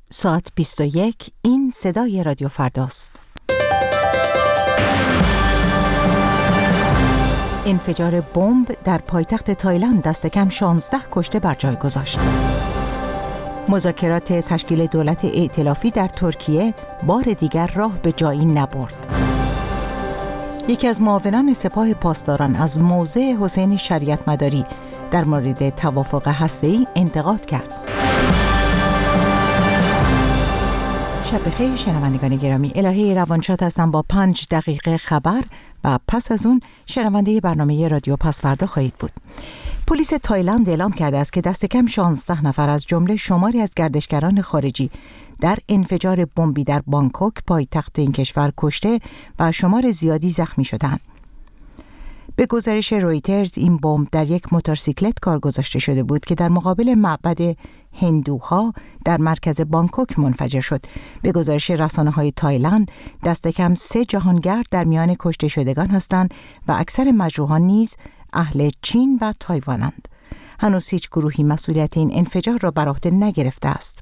ساعت 21. این صدای رادیو فرداست. انفجار بمب در پایتخت تایلند دست کم 16 کشته بر جای گذاشت. مذاکرات تشکیل دولت ائتلافی در ترکیه بار دیگر راه به جایی نبرد. یکی از معاونان سپاه پاسداران از موضع حسین شریعت مداری در مورد توافق هسته‌ای انتقاد کرد. شب بخیر شنوندگان گرامی، الهه روانشاد هستم با 5 دقیقه خبر و پس از اون شنونده برنامه رادیو پس فردا خواهید بود. پلیس تایلند اعلام کرده است که دست کم 16 نفر از جمله شماری از گردشگران خارجی در انفجار بمبی در بانکوک پایتخت این کشور کشته و شمار زیادی زخمی شدند. به گزارش رویترز این بمب در یک موتورسیکلت کار گذاشته شده بود که در مقابل معبد هندوها در مرکز بانکوک منفجر شد. به گزارش رسانه‌های تایلند دست کم 3 جهانگرد در میان کشته شدگان هستند و اکثر مجروحان نیز اهل چین و تایوانند. هنوز هیچ گروهی مسئولیت این انفجار را بر عهده نگرفته است.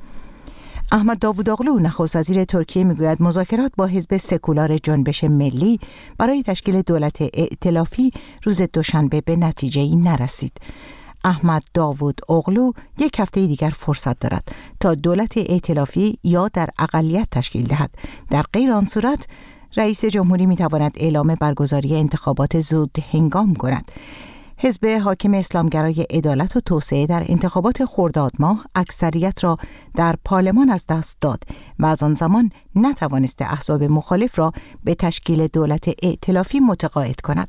احمد داووداغلو نخست وزیر ترکیه میگوید مذاکرات با حزب سکولار جنبش ملی برای تشکیل دولت ائتلافی روز دوشنبه به نتیجه‌ای نرسید. احمد داووداغلو یک هفته دیگر فرصت دارد تا دولت ائتلافی یا در اقلیت تشکیل دهد. در غیر آن صورت رئیس جمهوری میتواند اعلام برگزاری انتخابات زود هنگام کند. حزب حاکم اسلامگرای عدالت و توسعه در انتخابات خرداد ماه اکثریت را در پارلمان از دست داد و از آن زمان نتوانسته احزاب مخالف را به تشکیل دولت ائتلافی متقاعد کند.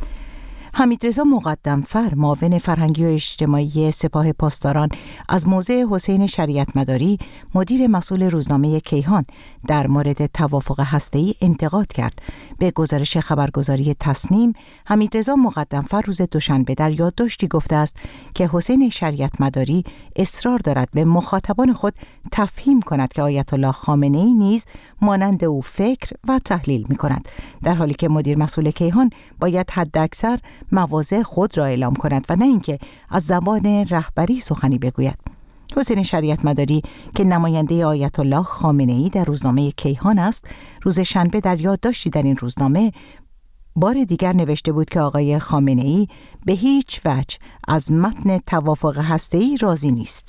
حمیدرضا مقدمفر معاون فرهنگی و اجتماعی سپاه پاسداران از موضع حسین شریعت مداری مدیر مسئول روزنامه کیهان در مورد توافق هسته‌ای انتقاد کرد. به گزارش خبرگزاری تصنیم، حمیدرضا مقدمفر روز دوشنبه در یادداشتی گفته است که حسین شریعت مداری اصرار دارد به مخاطبان خود تفهیم کند که آیت الله خامنه‌ای نیز مانند او فکر و تحلیل می‌کند، در حالی که مدیر مسئول کیهان باید حداکثر مواضع خود را اعلام کند و نه اینکه از زبان رهبری سخنی بگوید. حسین شریعت مداری که نماینده آیت الله خامنه‌ای در روزنامه کیهان است، روز شنبه در یادداشتی در این روزنامه بار دیگر نوشته بود که آقای خامنه‌ای به هیچ وجه از متن توافق هسته‌ای راضی نیست.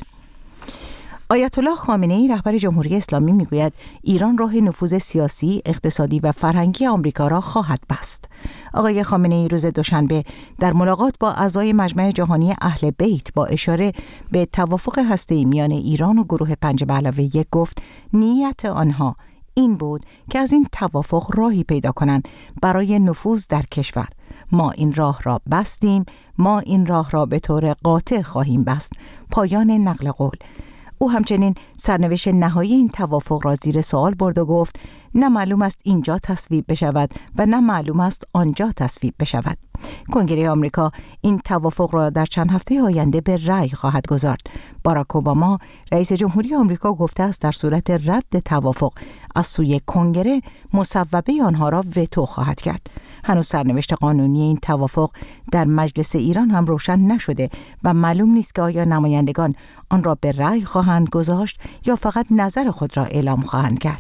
آیت الله خامنه‌ای رهبر جمهوری اسلامی میگوید ایران راه نفوذ سیاسی، اقتصادی و فرهنگی آمریکا را خواهد بست. آقای خامنه‌ای روز دوشنبه در ملاقات با اعضای مجمع جهانی اهل بیت با اشاره به توافق هسته‌ای میان ایران و گروه 5+1 گفت نیت آنها این بود که از این توافق راهی پیدا کنند برای نفوذ در کشور. ما این راه را بستیم، ما این راه را به طور قاطع خواهیم بست. پایان نقل قول. او همچنین سرنوشت نهایی این توافق را زیر سوال برد و گفت نه معلوم است اینجا تصویب بشود و نه معلوم است آنجا تصویب بشود. کنگره آمریکا این توافق را در چند هفته آینده به رأی خواهد گذارد. باراک اوباما رئیس جمهوری آمریکا گفته است در صورت رد توافق از سوی کنگره مصوبه آنها را وتو خواهد کرد. هنوز سرنوشت قانونی این توافق در مجلس ایران هم روشن نشده و معلوم نیست که آیا نمایندگان آن را به رأی خواهند گذاشت یا فقط نظر خود را اعلام خواهند کرد.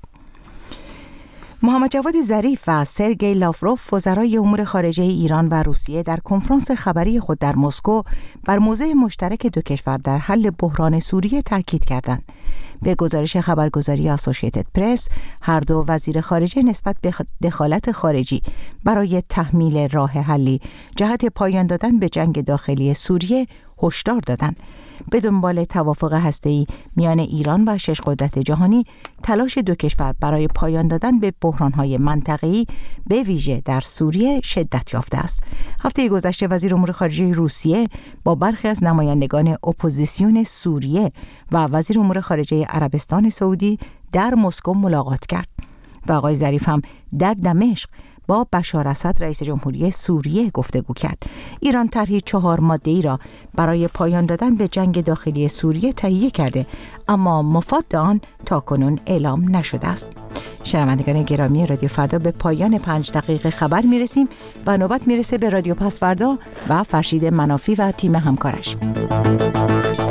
محمد جواد ظریف و سرگئی لاوروف وزرای امور خارجه ایران و روسیه در کنفرانس خبری خود در مسکو بر موضع مشترک دو کشور در حل بحران سوریه تاکید کردند. به گزارش خبرگزاری اسوسییتد پرس، هر دو وزیر خارجه نسبت به دخالت خارجی برای تحمیل راه حلی جهت پایان دادن به جنگ داخلی سوریه هشدار دادند. به دنبال توافق هسته‌ای میان ایران و 6 قدرت جهانی، تلاش دو کشور برای پایان دادن به بحران‌های منطقه‌ای به ویژه در سوریه شدت یافته است. هفته گذشته وزیر امور خارجه روسیه با برخی از نمایندگان اپوزیسیون سوریه و وزیر امور خارجه عربستان سعودی در مسکو ملاقات کرد و آقای ظریف هم در دمشق با بشار اسد رئیس جمهوری سوریه گفتگو کرد. ایران طرحی 4 ماده‌ای را برای پایان دادن به جنگ داخلی سوریه تهیه کرده، اما مفاد آن تاکنون اعلام نشده است. شنوندگان گرامی رادیو فردا، به پایان 5 دقیقه خبر میرسیم و نوبت میرسه به رادیو پس فردا و فرشید منافی و تیم همکارش.